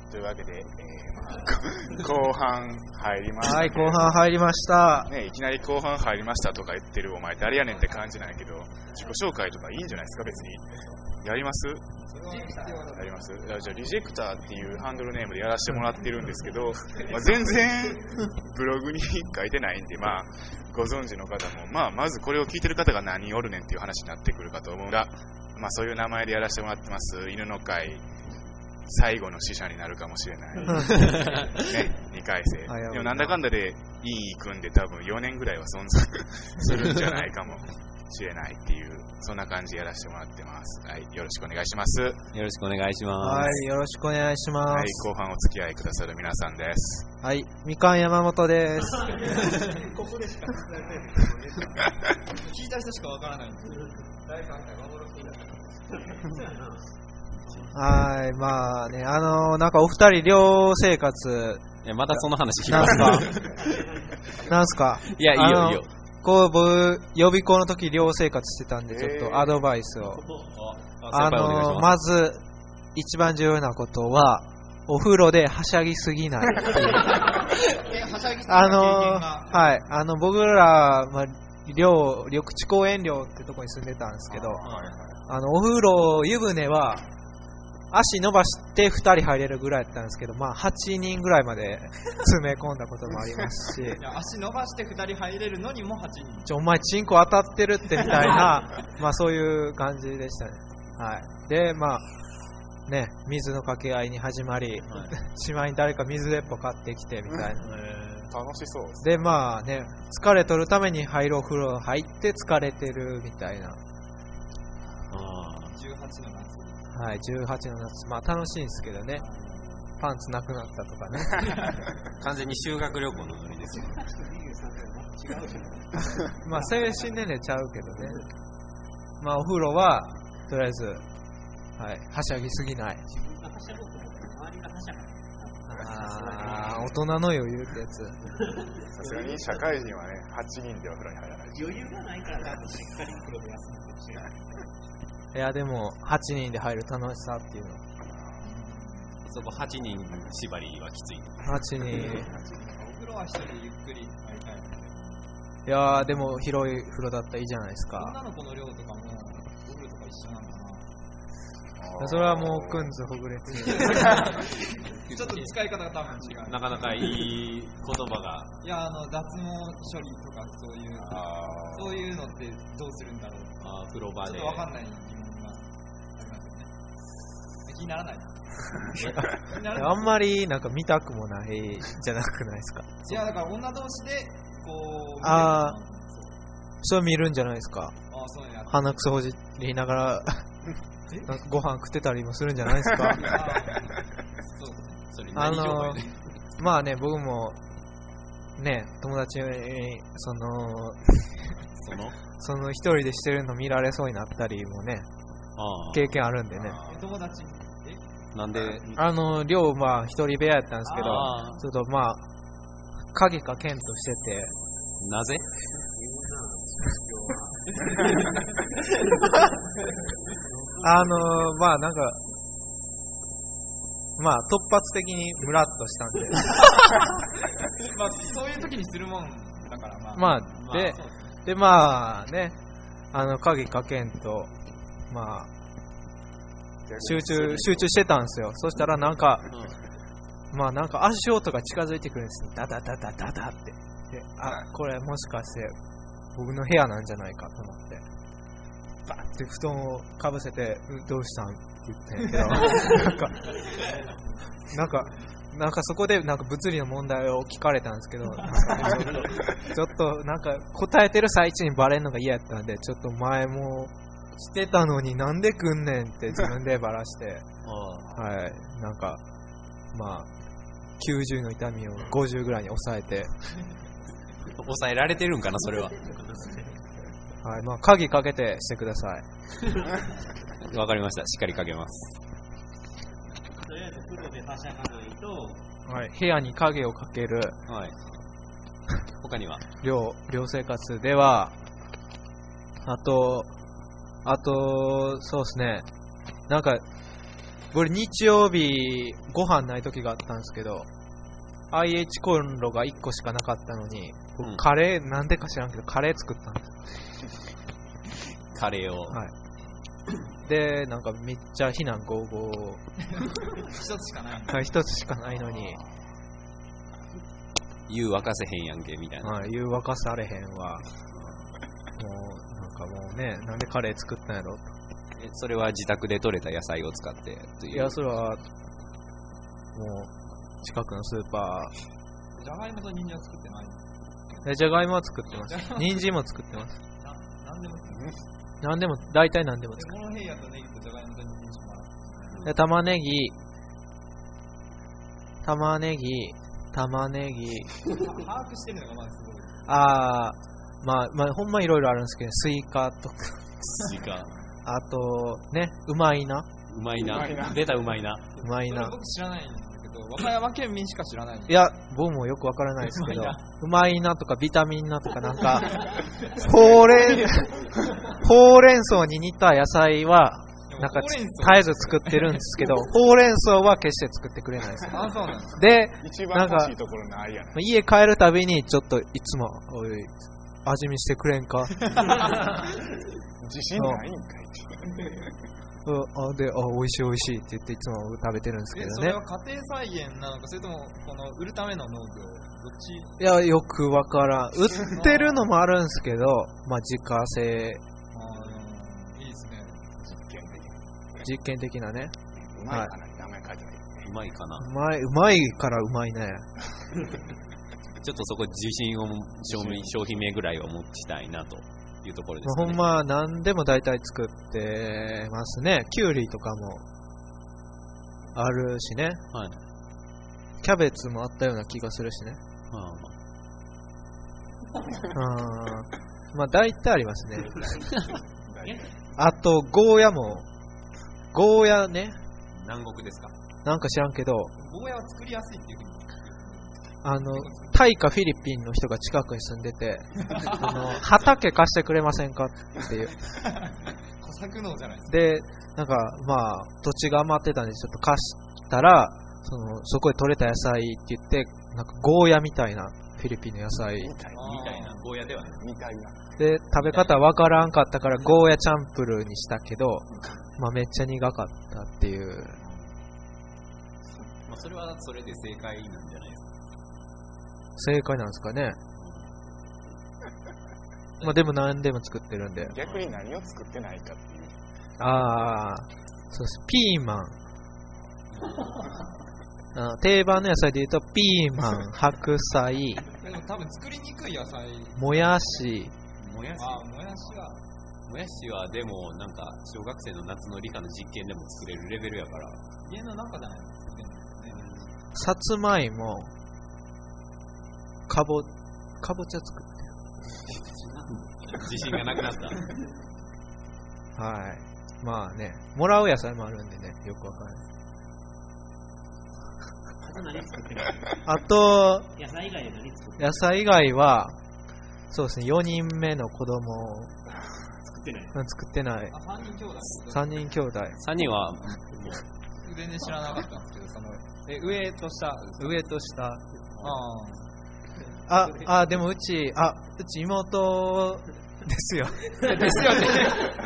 というわけで、後半入りました、ね。 はい、後半入りました。 ね、いきなり後半入りましたとか言ってるお前誰やねんって感じなんやけど、自己紹介とかいいんじゃないですか、別に。やります？やります。じゃあリジェクターっていうハンドルネームでやらせてもらってるんですけど、全然ブログに書いてないんで、ご存知の方も、まずこれを聞いてる方が何おるねんっていう話になってくるかと思うが、そういう名前でやらせてもらってます犬の会最後の死者になるかもしれない、ね、2回生でもなんだかんだでいい組んで多分4年ぐらいは存続するんじゃないかもしれないっていうそんな感じでやらせてもらってます。はい、よろしくお願いします。 よろしくお願いします。 はい、よろしくお願いします。 はい、後半お付き合いくださる皆さんです。 はい、みかん山本です。 ここでしか伝えない聞いた人しかわからないんです。大歓会幻になったはい、なんかお二人寮生活。 またその話聞きますか？ なんすか？ いや、いいよいいよ。 こう僕予備校の時寮生活してたんでちょっとアドバイスを。まず一番重要なことはお風呂ではしゃぎすぎないっていう。はい、僕ら緑地公園寮ってとこに住んでたんですけど、お風呂湯船は足伸ばして2人入れるぐらいだったんですけど、8人ぐらいまで詰め込んだこともありますし足伸ばして2人入れるのにも8人お前チンコ当たってるってみたいなそういう感じでしたね。はい。でね、水の掛け合いに始まり、しまいに誰か水鉄砲買ってきてみたいな、 楽しそうですでね、疲れ取るために入るお風呂入って疲れてるみたいな。 18の夏。 はい、18の夏。楽しいんですけどね。パンツなくなったとかね。 完全に修学旅行のノリですよ。 違うじゃん。精神年齢ちゃうけどね。お風呂はとりあえず、はい、はしゃぎすぎない。 自分がはしゃごうと思って周りがはしゃがない。 大人の余裕ってやつ。 さすがに社会人はね、8人でお風呂に入らない。 余裕がないからしっかり風呂で休むかもしれない。 いやでも8人で入る楽しさっていうの。 そこ8人縛りはきつい。 8人。 お風呂は1人でゆっくり入りたいので。 いやでも広い風呂だったらいいじゃないですか。 女の子の量とかもお風呂とか一緒なのかな。 それはもうくんずほぐれてる。 ちょっと使い方が多分違う。 なかなかいい言葉が。 いや脱毛処理とかそういうのってどうするんだろう。 風呂場で。 ちょっとわかんない疑問がありますよね。気にならない。 あんまりなんか見たくもないじゃなくないですか。 いやだから女同士でこう。 それ見るんじゃないですか。 そうね。 鼻くそほじりながらなんかご飯食ってたりもするんじゃないですか。 そうですね。 ね、僕もね、友達にその一人でしてるの見られそうになったりもね、経験あるんでね。 友達なんで寮一人部屋やったんですけど、ちょっと影か剣としてて。 なぜ？ なんか突発的にムラッとしたんでそういう時にするもんだからでね、影かけんと集中してたんですよ。そしたらなんか足音が近づいてくるんですよ。ダダダダダダってで、これもしかして僕の部屋なんじゃないかと思ってバッて布団をかぶせてどうしたんって言ったんやけどなんかそこでなんか物理の問題を聞かれたんですけどちょっとなんか答えてる最中にバレるのが嫌やったんで、ちょっと前もしてたのになんで来んねんって自分でバラしてはい、なんか90の痛みを50ぐらいに抑えて抑えられてるんかなそれは。 はい、鍵かけてしてください。わかりました。しっかりかけます。 とりあえず風呂ではしゃがないと、 はい、部屋に鍵をかける。 はい。他には寮生活では、あとそうですね。なんか俺日曜日ご飯ない時があったんですけど、IH コンロが1個しかなかったのに、僕カレー、なんでか知らんけどカレー作ったんです。 カレーを。 はい。で、なんかめっちゃ非難合々。 一つしかない。 はい、一つしかないのに。 湯沸かせへんやんけ、みたいな。 はい、湯沸かされへんわ。もう、なんかもうね、なんでカレー作ったんやろ。 それは自宅で採れた野菜を使ってという。 いや、それは、もう、近くのスーパじゃがいもと人参は作ってない。 ー。じゃがいもは作ってます。人参も作ってます。 なんでも作ってます。 なんでも、大体なんでも作モロヘイヤとネギとじゃがいもと人参しかない。 る。玉ねぎ、玉ねぎ、玉ねぎ、 把握してるのがまずすごい。 まあ、ほんまいろいろあるんですけど、スイカとか、 スイカ。 あと、ね、うまいな。 うまいなうまいな。 出たうまいな。 うまいな。 僕知らないんだけど、和歌山県民しか知らない。 いや、僕もよくわからないですけど、うまいなとかビタミンなとかなんか、ほうれん草に似た野菜は、なんか絶えず作ってるんですけど、ほうれん草は決して作ってくれないです。 あ、そうなんです。 で、 一番欲しいところないやん。 家帰るたびにちょっといつも、おい、味見してくれんか。 自信ないんかい。 で、美味しい美味しいって言っていつも食べてるんですけどねそれは。家庭菜園なのか、それともこの売るための農業、どっち？ いや、よくわからん。売ってるのもあるんですけど、まあ自家製、 いいですね。 実験的なね。 うまいかな、名前書いてない。 うまいかな。 うまいからうまいね。 ちょっとそこ自信を商品名ぐらいを持ちたいなというところですね。 ほんま何でも大体作ってますね。キュウリとかもあるしね。 はい。 キャベツもあったような気がするしね。まあ大体ありますね。あとゴーヤも、ゴーヤね。 南国ですか？ なんか知らんけど、 ゴーヤは作りやすいっていうふうに。 タイかフィリピンの人が近くに住んでて、畑貸してくれませんかっていう。 小作農じゃないですか。 で、なんか、まあ、土地が余ってたんで、ちょっと貸したら、そこで採れた野菜って言って、なんかゴーヤみたいなフィリピンの野菜。 みたいな。ゴーヤではない。 みたいな。 で、食べ方わからんかったから、ゴーヤチャンプルーにしたけど、まあ、めっちゃ苦かったっていう。 まあ、それはそれで正解なんじゃないですか。 正解なんですかね。まあでも何でも作ってるんで。 逆に何を作ってないかっていう。 そうです。ピーマン。定番の野菜で言うと、ピーマン、白菜、 でも多分作りにくい野菜。 もやし。 もやしもやしはでもなんか小学生の夏の理科の実験でも作れるレベルやから。 家の中じゃないの作れるんですよね。 さつまいも、かぼちゃ作ってる。 自信がなくなった。 はい。まあね、もらう野菜もあるんでね、よくわかんない。 何作ってる？ あと、 野菜以外で何作ってる？ 野菜以外は、そうですね、4人目の子供を作ってない。 作ってない。 あ、3人兄弟。 3人兄弟。 3人は、 全然知らなかったんですけど、上と下。 上と下。 あでもうち妹ですよ。 ですよね。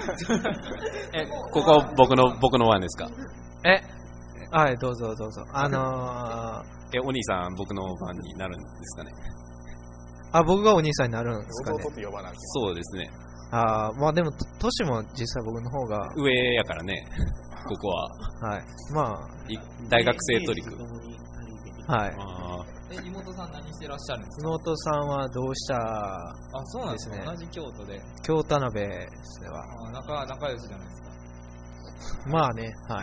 ここ僕の番ですか？ はい、どうぞどうぞ。 お兄さん僕の番になるんですかね？ 僕がお兄さんになるんですかね。 弟って呼ばなきゃ。 そうですね。 まあでも、年も実際僕の方が。 上やからね、ここは。 はい。まあ。 大学生トリック。 はい。 妹さん何してらっしゃるんですか？ 妹さんは同志社そうなんですね。 ですね。 同じ京都で。 京田辺ですねは。 仲良しじゃないですか。 まあね、はい。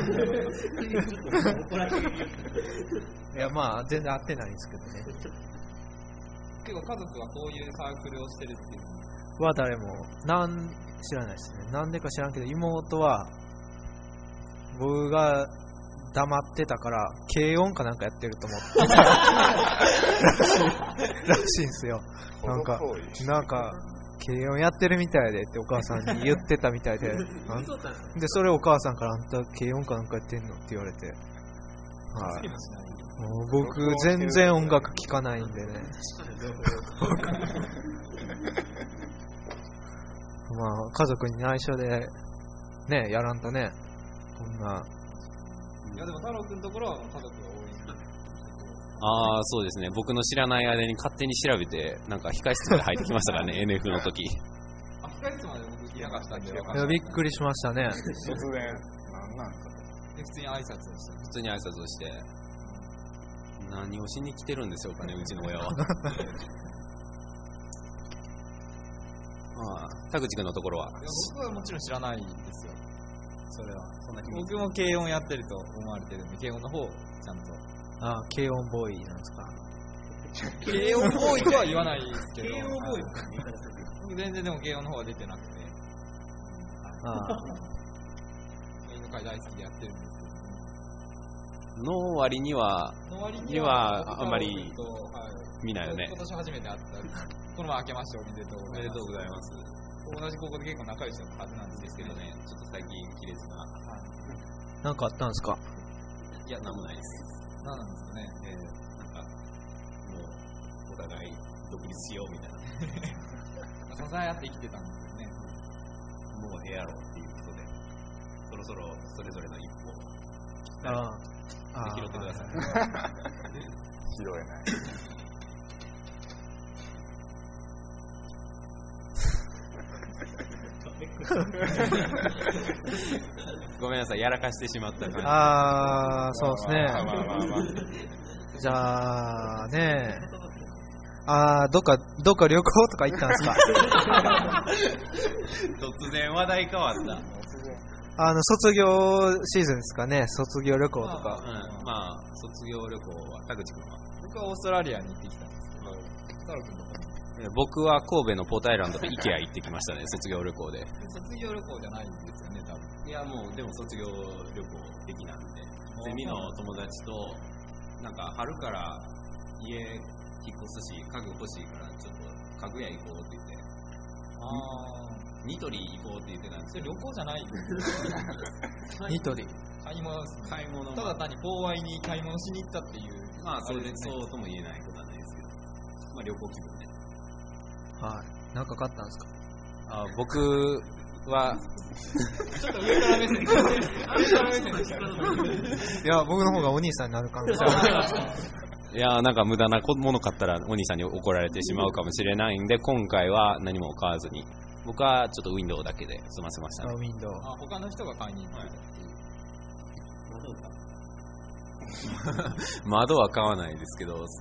いや、まあ、全然会ってないんですけどね。 結構家族はこういうサークルをしてるっていうは誰も、知らないですね。なんでか知らんけど、妹は、僕が黙ってたから、軽音かなんかやってると思ってたらしいんですよ。なんか、 軽音やってるみたいでってお母さんに言ってたみたいで、で、それお母さんからあんた軽音かなんかやってんのって言われて、はい。もう僕、全然音楽聴かないんでね。まあ、家族に内緒で、ね、やらんとね、こんな。 いやでも太郎くんのところは家族が多い。 ああ、そうですね。僕の知らない間に勝手に調べて、なんか控室まで入ってきましたからね、NF の時。 あ、控室まで僕いなかったんで。 いや、びっくりしましたね。 突然、なんなんかと。 で、普通に挨拶をして。 普通に挨拶をして、何をしに来てるんでしょうかね、うちの親は。まあ、田口くんのところは。 いや、僕はもちろん知らないんですよ。それは。 そんな僕も軽音やってると思われてるんで、軽音の方、ちゃんと。 あ、軽音ボーイなんですか。 軽音ボーイとは言わないですけど。 慶応ボーイ僕全然でも軽音の方は出てなくて。 ああ。 犬飼大好きでやってるんですけど。 の割には、あんまりはい見ないよね今。年初めて会った。この前明けましておめでとうございます。 おめでとうございます。 同じ高校で結構仲良しだったはずなんですけどね。 ちょっと最近亀裂が。 なんかあったんですか？ いや、なんもないです。 何なんですかね。 なんか、もう、お互い独立しようみたいな。 支え合って生きてたんですよね。 もうええやろっていうことで、そろそろそれぞれの一歩をああ。 拾ってください。 拾えない。 ごめんなさい、やらかしてしまった感じ。 ああ、そうですね。 まあまあまあまあ。 じゃあね、どっか旅行とか行ったんですか？ 突然話題変わった。 卒業シーズンですかね、卒業旅行とか。 うん、まあ、卒業旅行は、田口君は僕はオーストラリアに行ってきたんですけど、太郎君の方に。 僕は神戸のポートアイランドで IKEA 行ってきましたね、卒業旅行で。 卒業旅行じゃないんですよね、多分。 いや、もう、でも卒業旅行的なんで、ゼミの友達と、なんか春から家引っ越すし、家具欲しいから、ちょっと家具屋行こうって言って、ニトリ行こうって言ってたんですそれよ。 旅行じゃないよ。 ニトリ。 買い物です。 買い物ただ単に郊外に買い物しに行ったっていう。 まあ、それで、 あれですねそうとも言えないことはないですけど、まあ、旅行気分ね。 はい。なんか買ったんですか？ 僕は、 ちょっと上から目線。上から目線でしたね。 いや、僕の方がお兄さんになる可能性ある。 いやなんか無駄なもの買ったらお兄さんに怒られてしまうかもしれないんで、今回は何も買わずに、僕はちょっとウィンドウだけで済ませましたね。 ウィンドウ。 他の人が買いに行ってたっていう。 窓は買わないですけど、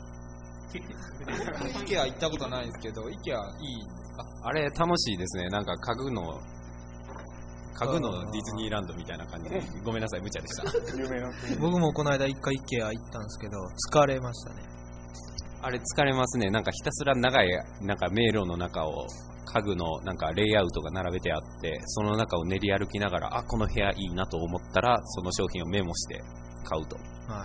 IKEA 行ったことないんですけど、IKEA いいんですか？ あれ楽しいですね。なんか家具のディズニーランドみたいな感じで、ごめんなさい、無茶でした。 有名な国。 僕もこの間一回 IKEA 行ったんですけど、疲れましたね。 あれ疲れますね。なんかひたすら長いなんか迷路の中を家具のなんかレイアウトが並べてあって、その中を練り歩きながら、あ、この部屋いいなと思ったらその商品をメモして買うと。 はい。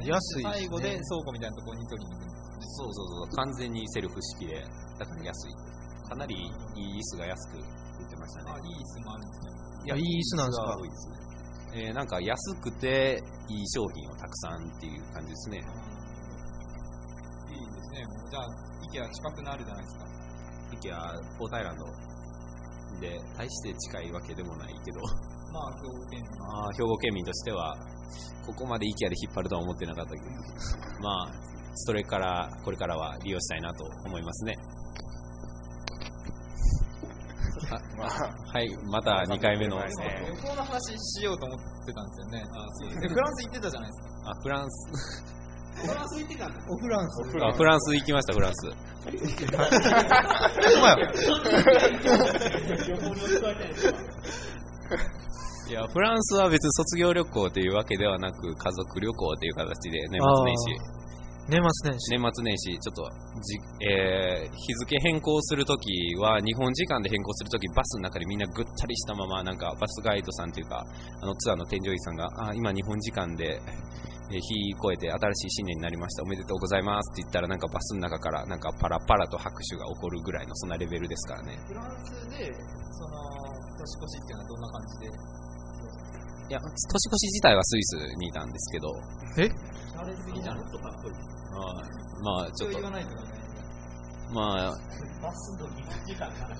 安いですね。 最後で倉庫みたいなところに取りに行くんです。 そうそうそう、完全にセルフ式で、だから安い。かなりいい椅子が安く売ってましたね。 いい椅子もあるんですね。 いや、いい椅子なんですか？ 多いですね。なんか安くていい商品をたくさんっていう感じですね。 いいですね。じゃあ IKEA 近くなるじゃないですか。 IKEA ポートアイランドで大して近いわけでもないけど、 まあ兵庫県兵庫県民としてはここまで IKEA で引っ張るとは思ってなかったけど、まあそれからこれからは利用したいなと思いますね。はい、また2回目の旅行の話しようと思ってたんですよね。でフランス行ってたじゃないですか。 フランスフランス行ってたんだ。 フランス。 フランス行きました、フランス。いや、フランスは別に卒業旅行というわけではなく、家族旅行という形で年末年始年末年始。 年末年始、ちょっと日付変更するときは、日本時間で変更するとき、バスの中でみんなぐったりしたまま、なんかバスガイドさんというか、ツアーの添乗員さんが、今日本時間で、日越えて新しい新年になりました、おめでとうございますって言ったら、なんかバスの中からなんかパラパラと拍手が起こるぐらいのそんなレベルですからね。 フランスで、その、年越しっていうのはどんな感じで？ いや、年越し自体はスイスにいたんですけど、 シャレすぎじゃん。 まあちょっと、 言わないとダメ。 まあ、 バスの日本時間から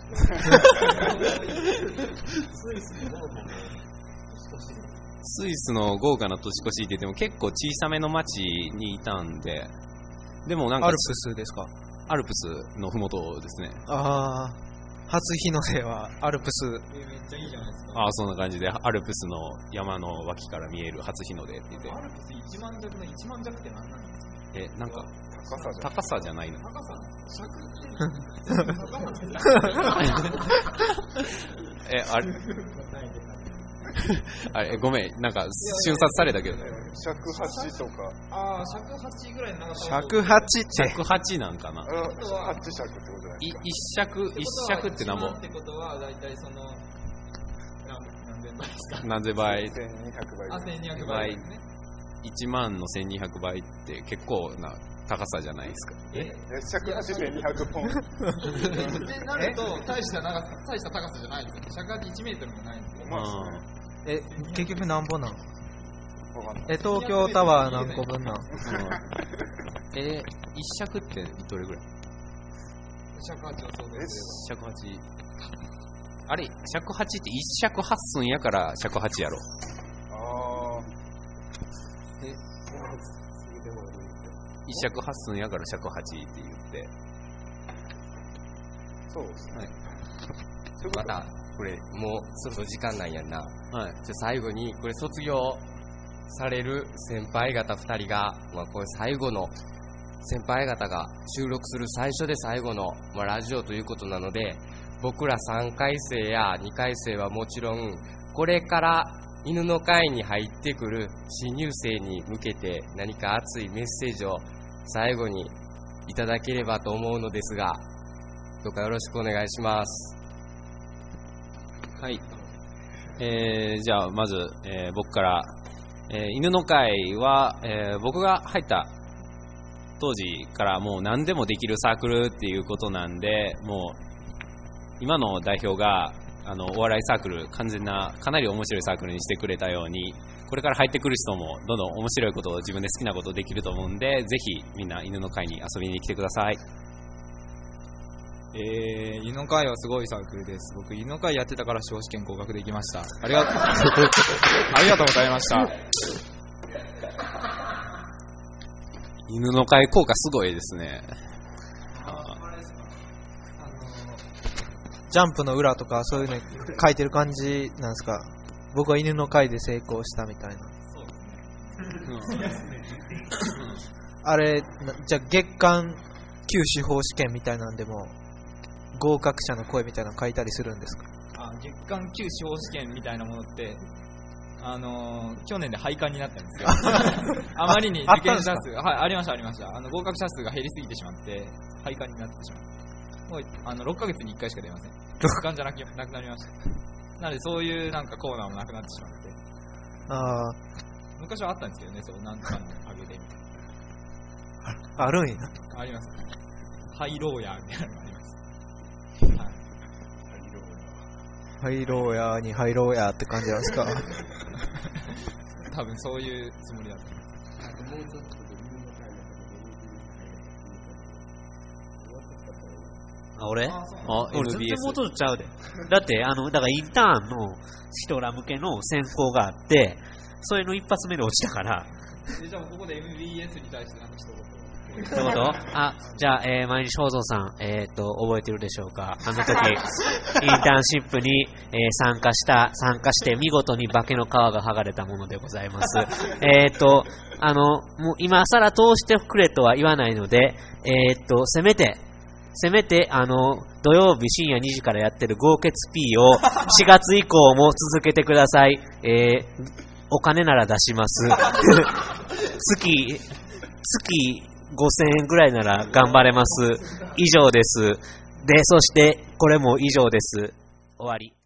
スイスの豪華な年越しスイスの豪華な年越しって言っても結構小さめの町にいたんで、でもなんかアルプスですか？ アルプスのふもとですね。 ああ、初日の出はアルプス。 めっちゃいいじゃないですか。 そんな感じで、アルプスの山の脇から見える初日の出って言って。 アルプス1万弱の1万弱って何なんですか？ なんか、 高さじゃん。 高さじゃないの。 高さあれごめん、なんか瞬殺されたけど。 尺8とか。 尺8ぐらいの長さ。 尺8って尺8なんかな。 8尺ってことじゃないですか。 一尺ってなんぼ。 ってことは、だいたいその、何千倍ですか？ 何千倍。 1200倍。 1200倍ですね。 1万の1200倍って結構な高さじゃないですか。 尺8、1200本。 ってなると、大した高さじゃないんですよ。尺8 1メートルもないんですよ。 まあ結局何本なん？ わかんない。 東京タワー何個分なん？ 一尺ってどれぐらい？ 尺8はそうです。 尺8。あれ、尺8って一尺8寸やから尺8やろ。一尺8寸やから尺8って言って。 そうですね。 また、これ、もうそろそろ時間なんやんな。 はい。 じゃ最後に、これ卒業される先輩方2人が、これ最後の、先輩方が収録する最初で最後の、ラジオということなので、僕ら3回生や2回生はもちろん、これから犬の会に入ってくる新入生に向けて何か熱いメッセージを最後にいただければと思うのですが、どうかよろしくお願いします。 はい。じゃあ、まず、僕から、犬の会は、僕が入った当時からもう何でもできるサークルっていうことなんで、もう、今の代表が、お笑いサークル、完全な、かなり面白いサークルにしてくれたように、これから入ってくる人も、どんどん面白いことを自分で好きなことできると思うんで、ぜひ、みんな犬の会に遊びに来てください。 犬の会はすごいサークルです。僕、犬の会やってたから司法試験合格できました。ありがとうございました。 犬の会効果すごいですね。 ジャンプの裏とかそういうの書いてる感じなんですか？僕は犬の会で成功したみたいな。そうですね。あれ、じゃあ月間旧司法試験みたいなんでも合格者の声みたいなの書いたりするんですか？ 月間旧司法試験みたいなものって、去年で廃刊になったんですよ。あまりに受験者数が、ありました。合格者数が減りすぎてしまって、廃刊になってしまって。もう6ヶ月に1回しか出ません。月間じゃなくなりました。なので、そういうなんかコーナーもなくなってしまって。昔はあったんですけどね、そう、なんとかのおかげでみたいな。 あるんや。 あります。ハイローヤーみたいなのがあります。はい。 ハイローヤーにハイローヤーって感じなんですか？ 多分そういうつもりだと思います。 俺 MBS 全然もうちょっとちゃうで。だって、だからインターンの人ら向けの選考があって、それの一発目で落ちたから。 じゃあここで MBS に対してなんか一言。 ってことじゃあ、毎日放送さん、覚えてるでしょうか？あの時、インターンシップに、参加して見事に化けの皮が剥がれたものでございます。もう今更通してくれとは言わないので、せめて、土曜日深夜2時からやってる豪傑 P を4月以降も続けてください。お金なら出します。月 5000円ぐらいなら頑張れます。以上です。で、そして、これも以上です。終わり。